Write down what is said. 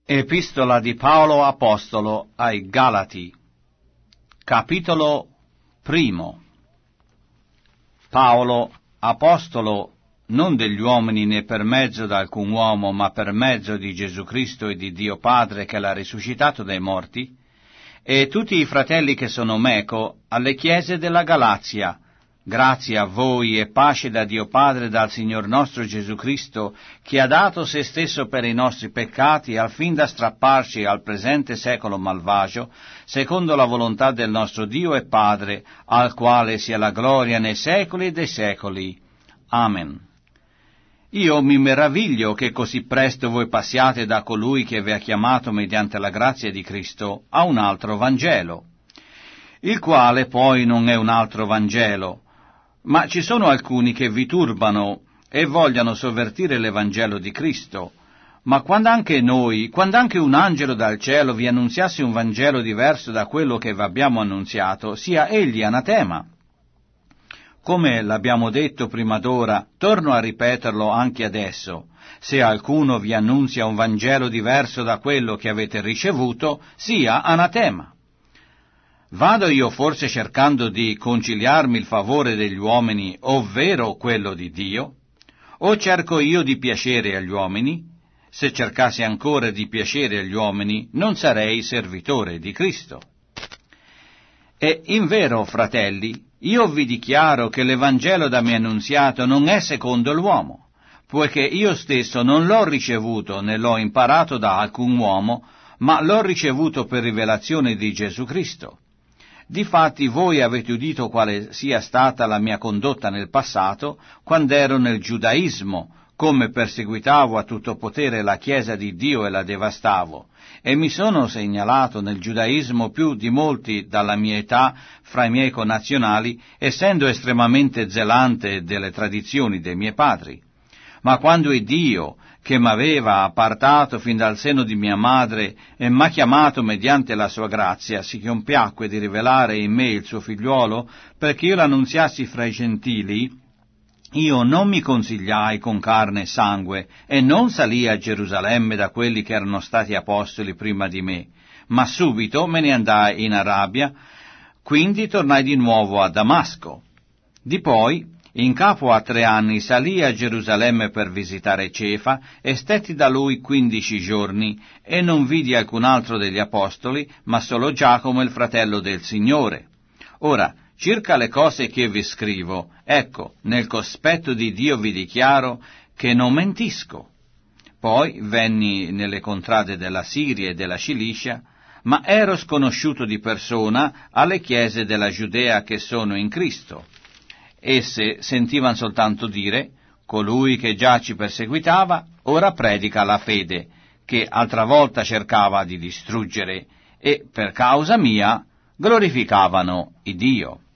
Epistola di Paolo Apostolo ai Galati, capitolo 1. Paolo, apostolo, non degli uomini né per mezzo d'alcun uomo, ma per mezzo di Gesù Cristo e di Dio Padre che l'ha risuscitato dai morti, e tutti i fratelli che sono meco alle chiese della Galazia. Grazie a voi e pace da Dio Padre e dal Signor nostro Gesù Cristo, che ha dato se stesso per i nostri peccati, al fin da strapparci al presente secolo malvagio, secondo la volontà del nostro Dio e Padre, al quale sia la gloria nei secoli dei secoli. Amen. Io mi meraviglio che così presto voi passiate da colui che vi ha chiamato mediante la grazia di Cristo a un altro Vangelo, il quale poi non è un altro Vangelo. Ma ci sono alcuni che vi turbano e vogliono sovvertire l'Evangelo di Cristo. Ma quando anche un angelo dal cielo vi annunziasse un Vangelo diverso da quello che vi abbiamo annunziato, sia egli anatema. Come l'abbiamo detto prima d'ora, torno a ripeterlo anche adesso: se alcuno vi annunzia un Vangelo diverso da quello che avete ricevuto, sia anatema. Vado io forse cercando di conciliarmi il favore degli uomini, ovvero quello di Dio? O cerco io di piacere agli uomini? Se cercassi ancora di piacere agli uomini, non sarei servitore di Cristo. E invero, fratelli, io vi dichiaro che l'Evangelo da me annunziato non è secondo l'uomo, poiché io stesso non l'ho ricevuto né l'ho imparato da alcun uomo, ma l'ho ricevuto per rivelazione di Gesù Cristo. Difatti voi avete udito quale sia stata la mia condotta nel passato, quando ero nel giudaismo, come perseguitavo a tutto potere la Chiesa di Dio e la devastavo, e mi sono segnalato nel giudaismo più di molti dalla mia età fra i miei connazionali, essendo estremamente zelante delle tradizioni dei miei padri. Ma quando è Dio, che m'aveva appartato fin dal seno di mia madre e m'ha chiamato mediante la sua grazia, si compiacque di rivelare in me il suo figliuolo, perché io l'annunziassi fra i gentili, io non mi consigliai con carne e sangue, e non salii a Gerusalemme da quelli che erano stati apostoli prima di me, ma subito me ne andai in Arabia, quindi tornai di nuovo a Damasco. Dipoi, in capo a 3 anni, salii a Gerusalemme per visitare Cefa e stetti da lui 15 giorni, e non vidi alcun altro degli apostoli, ma solo Giacomo, il fratello del Signore. Ora, circa le cose che vi scrivo, ecco, nel cospetto di Dio vi dichiaro che non mentisco. Poi venni nelle contrade della Siria e della Cilicia, ma ero sconosciuto di persona alle chiese della Giudea che sono in Cristo. Esse sentivano soltanto dire: colui che già ci perseguitava ora predica la fede, che altra volta cercava di distruggere, e per causa mia glorificavano il Dio.